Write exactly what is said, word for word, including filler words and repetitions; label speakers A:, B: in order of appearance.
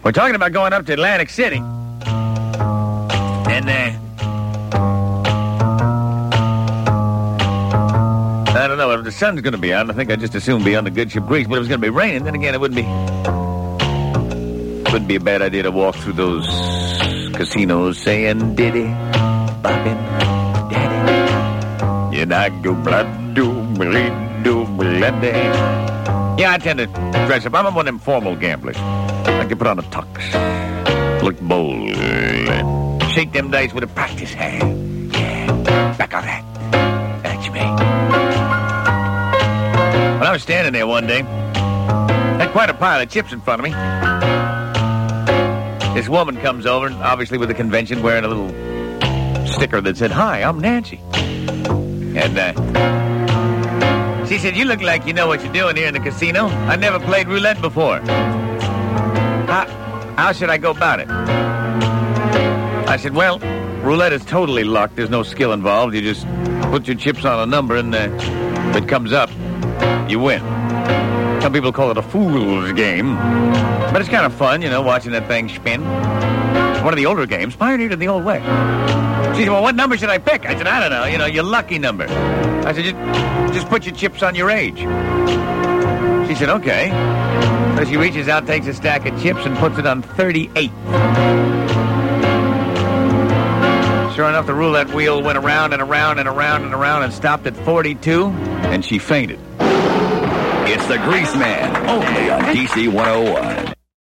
A: We're talking about going up to Atlantic City. And, uh... I don't know. If the sun's going to be out, I think I'd just assume be on the good ship Grease. But if it's going to be raining, then again, it wouldn't be... wouldn't be a bad idea to walk through those casinos saying, Diddy, bobbin', daddy. And I go, blood, do, bleed, do, blood, Yeah, I tend to dress up. I'm one of them formal gamblers. I can put on a tux, look bold, shake them dice with a practice hand. Yeah, back on that. That's me. When I was standing there one day, had quite a pile of chips in front of me. This woman comes over, obviously with the convention, wearing a little sticker that said, Hi, I'm Nancy. And, uh... she said, you look like you know what you're doing here in the casino. I never played roulette before. How, how should I go about it? I said, well, roulette is totally luck. There's no skill involved. You just put your chips on a number, and uh, if it comes up, you win. Some people call it a fool's game. But it's kind of fun, you know, watching that thing spin. It's one of the older games, pioneered in the old way. She said, well, what number should I pick? I said, I don't know. You know, your lucky number. I said, just, just put your chips on your age. She said, okay. So she reaches out, takes a stack of chips, and puts it on thirty-eight. Sure enough, the roulette wheel went around and around and around and around and stopped at forty-two, and she fainted.
B: It's the Grease Man, only on D C one oh one.